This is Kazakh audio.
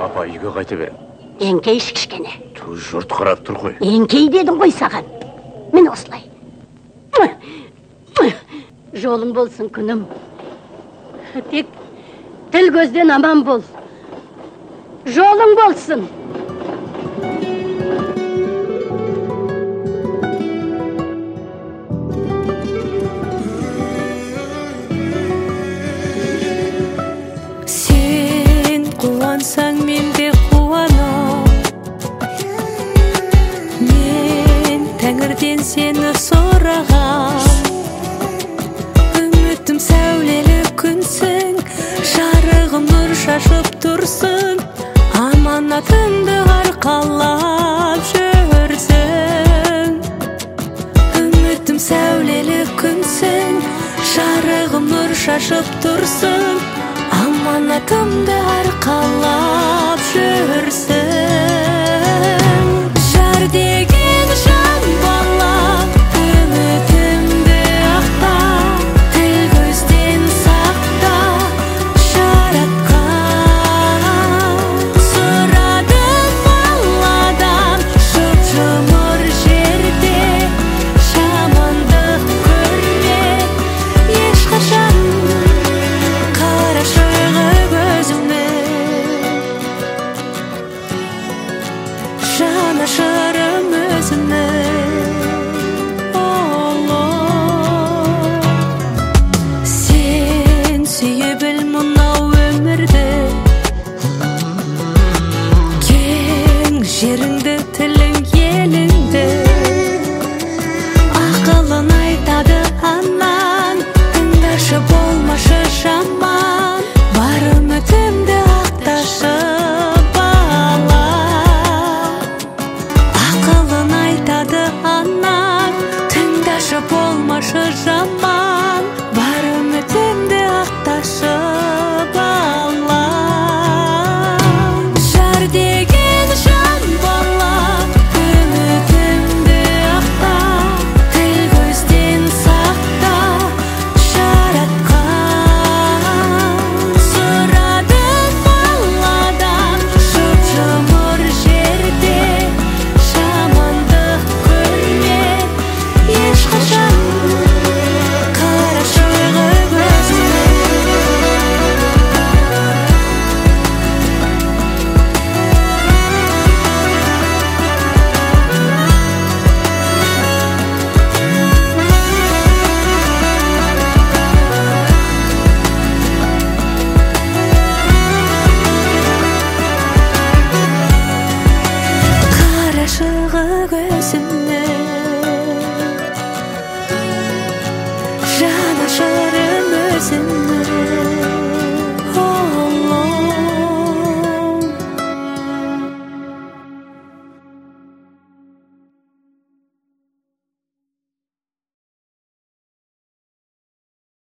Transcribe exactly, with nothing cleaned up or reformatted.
Апа, үйге қайта берем. Еңкей кішкене. Ту, жұрт қарап тұр ғой. Еңкей дедің ғой саған. Мен осылай. Жолың болсын күнім. Тек тіл көзден аман бол. Жолың болсын. Сен қуансаң мен де қуанам. Мен тәңірден сені сұрағам. Үмітім сәулелі күнсің, жарығым нұр шашып тұрсың. Аманатыңды арқалап жүрсің. Үмітім сәулелі күнсің, жарығым нұр шашып тұрсың. Аманатымды арқалап жүрсің. Жар деген жан бала, үмітімді ақта, тіл көзден сақта, жаратқан. Сұрадым Алладан, жұп-жұмыр жерде жамандық көрме ешқашан. Жанашырым өзіме, сен сүйе біл мынау өмірді, кең жерін